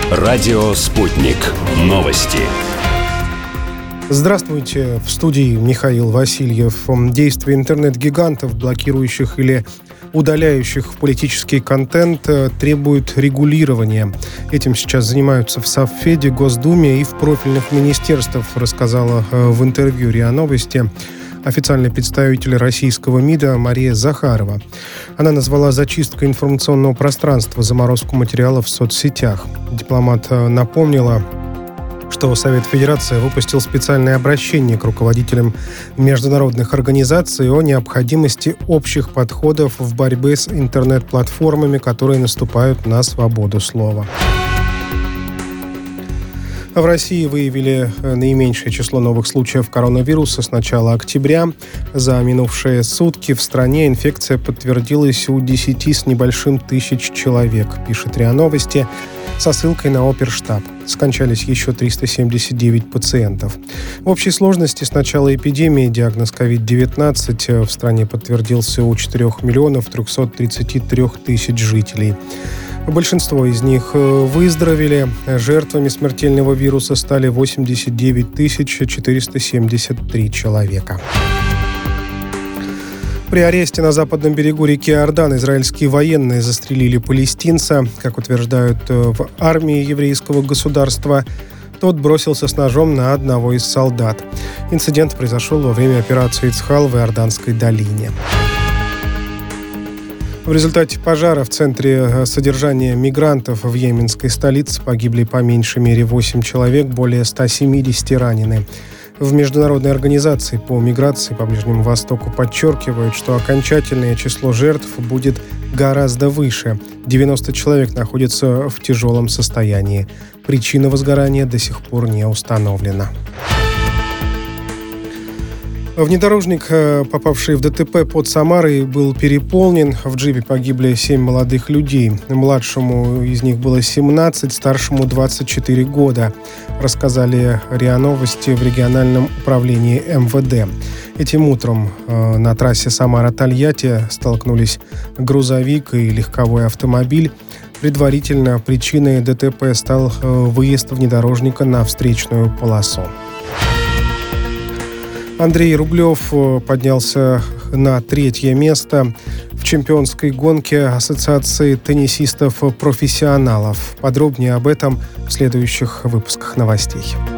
Радио «Спутник». Новости. Здравствуйте. В студии Михаил Васильев. Действия интернет-гигантов, блокирующих или удаляющих политический контент, требуют регулирования. Этим сейчас занимаются в Совфеде, Госдуме и в профильных министерствах, рассказала в интервью РИА Новости официальный представитель российского МИДа Мария Захарова. Она назвала зачисткой информационного пространства заморозку материалов в соцсетях. Дипломат напомнила, что Совет Федерации выпустил специальное обращение к руководителям международных организаций о необходимости общих подходов в борьбе с интернет-платформами, которые наступают на свободу слова. В России выявили наименьшее число новых случаев коронавируса с начала октября. За минувшие сутки в стране инфекция подтвердилась у 10 с небольшим тысяч человек, пишет РИА Новости, со ссылкой на Оперштаб. Скончались еще 379 пациентов. В общей сложности с начала эпидемии диагноз COVID-19 в стране подтвердился у 4 миллионов 333 тысяч жителей. Большинство из них выздоровели. Жертвами смертельного вируса стали 89 473 человека. При аресте на западном берегу реки Иордан израильские военные застрелили палестинца. Как утверждают в армии еврейского государства, тот бросился с ножом на одного из солдат. Инцидент произошел во время операции «Ицхал» в Иорданской долине. В результате пожара в центре содержания мигрантов в йеменской столице погибли по меньшей мере 8 человек, более 170 ранены. В Международной организации по миграции по Ближнему Востоку подчеркивают, что окончательное число жертв будет гораздо выше. 90 человек находятся в тяжелом состоянии. Причина возгорания до сих пор не установлена. Внедорожник, попавший в ДТП под Самарой, был переполнен. В джипе погибли 7 молодых людей. Младшему из них было 17, старшему 24 года, рассказали РИА Новости в региональном управлении МВД. Этим утром на трассе Самара-Тольятти столкнулись грузовик и легковой автомобиль. Предварительно причиной ДТП стал выезд внедорожника на встречную полосу. Андрей Рублев поднялся на 3-е место в чемпионской гонке Ассоциации теннисистов-профессионалов. Подробнее об этом в следующих выпусках новостей.